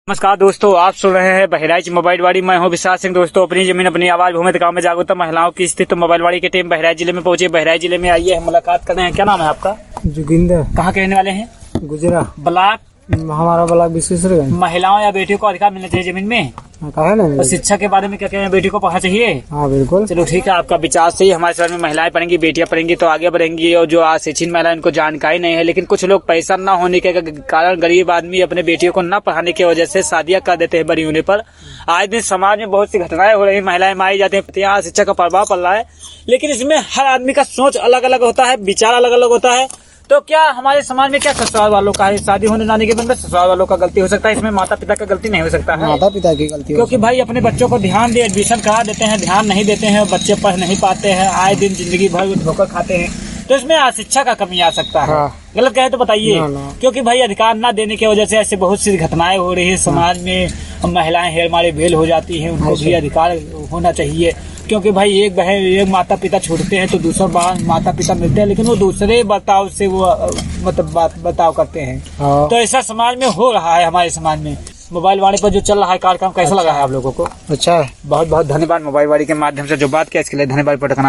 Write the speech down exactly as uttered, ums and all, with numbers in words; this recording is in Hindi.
नमस्कार दोस्तों, आप सुन रहे हैं बहराइच मोबाइल वाड़ी। मैं हूं विशाल सिंह। दोस्तों, अपनी जमीन अपनी आवाज भूमि गांव में जागरूकता महिलाओं की स्थिति मोबाइल वाड़ी की टीम बहराइच जिले में पहुंची। बहराइच जिले में आइए, हम मुलाकात करते हैं। क्या नाम है आपका? जोगिंदर। कहाँ के रहने वाले हैं? गुजरा। ब्लॉक? हमारा ब्लॉक विश्वेश्वरगंज। महिलाओं या बेटियों को अधिकार मिलना चाहिए जमीन में? कहा ना। और शिक्षा के बारे में क्या कहें, बेटी को पढ़ना चाहिए? हाँ बिल्कुल। चलो ठीक है, आपका विचार सही। हमारे शहर में महिलाएं पढ़ेंगी, बेटियां पढ़ेंगी तो आगे बढ़ेंगी। और जो अशिक्षित महिलाएं, उनको जानकारी नहीं है। लेकिन कुछ लोग पैसा न होने के कारण गरीब आदमी अपने बेटियों को न पढ़ाने की वजह से शादियां कर देते हैं बड़ी होने पर। आज दिन समाज में बहुत सी घटनाएं हो रही है, महिलाएं मारी जाती है, यहाँ शिक्षा का प्रभाव पड़ रहा है। लेकिन इसमें हर आदमी का सोच अलग अलग होता है, विचार अलग अलग होता है। तो क्या हमारे समाज में क्या ससुराल वालों का है? शादी होने जाने के बाद ससुराल वालों का गलती हो सकता है, इसमें माता पिता का गलती नहीं हो सकता है? माता पिता की गलती। क्योंकि भाई अपने बच्चों को ध्यान दे, एडमिशन करा देते हैं, ध्यान नहीं देते हैं, बच्चे पढ़ नहीं पाते हैं, आए दिन जिंदगी भर धोखा खाते हैं। तो इसमें शिक्षा का कमी आ सकता है। हाँ। गलत कहे तो बताइए। ना, ना। क्योंकि भाई अधिकार न देने की वजह से ऐसे बहुत सी घटनाएं हो रही है समाज में। महिलाएं हेर मारे भेल हो जाती है, उनको भी अधिकार होना चाहिए। क्योंकि भाई एक बहन एक माता पिता छूटते हैं तो दूसरा बार माता पिता मिलते हैं, लेकिन वो दूसरे बर्ताव से वो मतलब बात बर्ताव करते हैं। हाँ। तो ऐसा समाज में हो रहा है। हमारे समाज में मोबाइल वाणी पर जो चल रहा है कार्यक्रम, कैसा लगा है आप लोगों को? अच्छा है। बहुत बहुत धन्यवाद। मोबाइल वाणी के माध्यम से जो बात किया इसके लिए धन्यवाद।